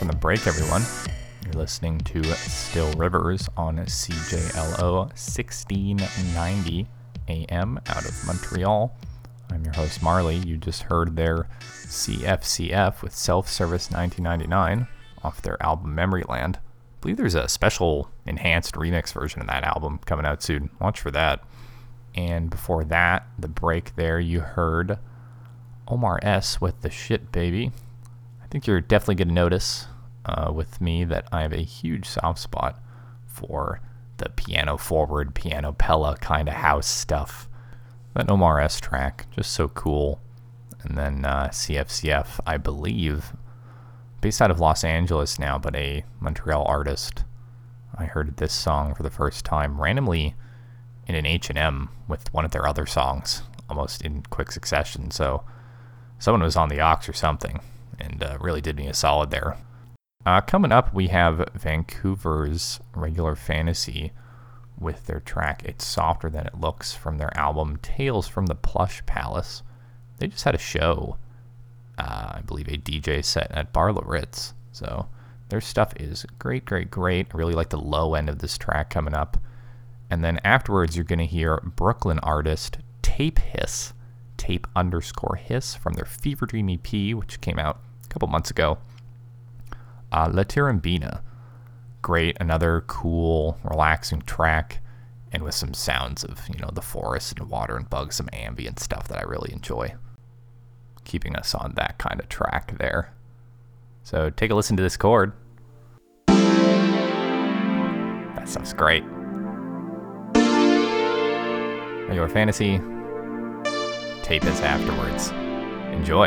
from the break, everyone. You're listening to Still Rivers on CJLO 1690 AM out of Montreal. I'm your host, Marley. You just heard their CFCF with Self-Service 1999 off their album Memoryland. I believe there's a special enhanced remix version of that album coming out soon. Watch for that. And before that, the break there, you heard Omar S. with The Shit Baby. I think you're definitely going to notice with me that I have a huge soft spot for the piano forward, piano pella kind of house stuff. That Omar S. track, just so cool. And then CFCF, I believe, based out of Los Angeles now, but a Montreal artist. I heard this song for the first time randomly in an H&M with one of their other songs, almost in quick succession. So someone was on the aux or something, and really did me a solid there. Coming up, we have Vancouver's Regular Fantasy with their track It's Softer Than It Looks from their album Tales from the Plush Palace. They just had a show, I believe a DJ set at Bar La Ritz. So their stuff is great. I really like the low end of this track coming up. And then afterwards, you're going to hear Brooklyn artist Tape Hiss, Tape_Hiss from their Fever Dream EP, which came out a couple months ago. La Tirambina. Great, another cool, relaxing track, and with some sounds of, the forest and water and bugs, some ambient stuff that I really enjoy. Keeping us on that kind of track there. So take a listen to this chord. That stuff's great. Regular Fantasy. Tape is afterwards. Enjoy.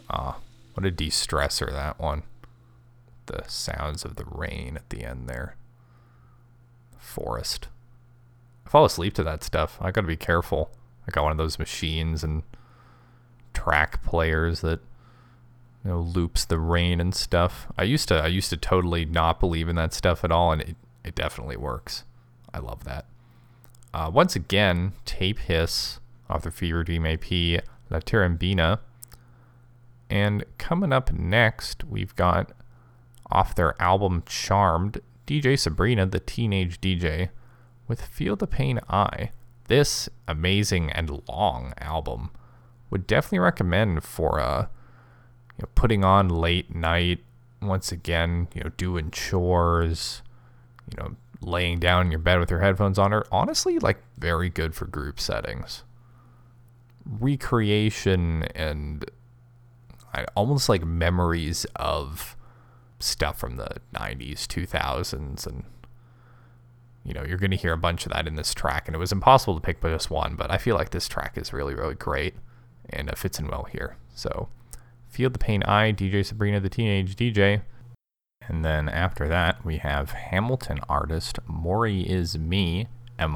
What a de-stressor, that one. The sounds of the rain at the end there. Forest. I fall asleep to that stuff. I gotta be careful. I got one of those machines and track players that, you know, loops the rain and stuff. I used to totally not believe in that stuff at all, and it definitely works. I love that. Once again, Tape Hiss off their Fever Dream AP, La Tirambina. And coming up next, we've got off their album Charmed, DJ Sabrina, the Teenage DJ, with Feel the Pain I. This amazing and long album would definitely recommend for putting on late night, once again, doing chores, laying down in your bed with your headphones on. Or honestly, like, very good for group settings. Recreation and almost like memories of stuff from the 90s, 2000s, and you're going to hear a bunch of that in this track, and it was impossible to pick just one, but I feel like this track is really, really great, and it fits in well here. So, Feel the Pain I, DJ Sabrina, the Teenage DJ. And then after that, we have Hamilton artist Mori Is Me,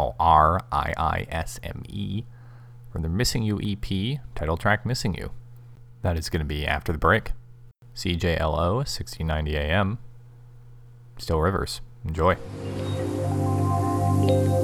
Moriisme, from their Missing You EP, title track Missing You. That is going to be after the break. CJLO, 1690 AM. Still Rivers. Enjoy.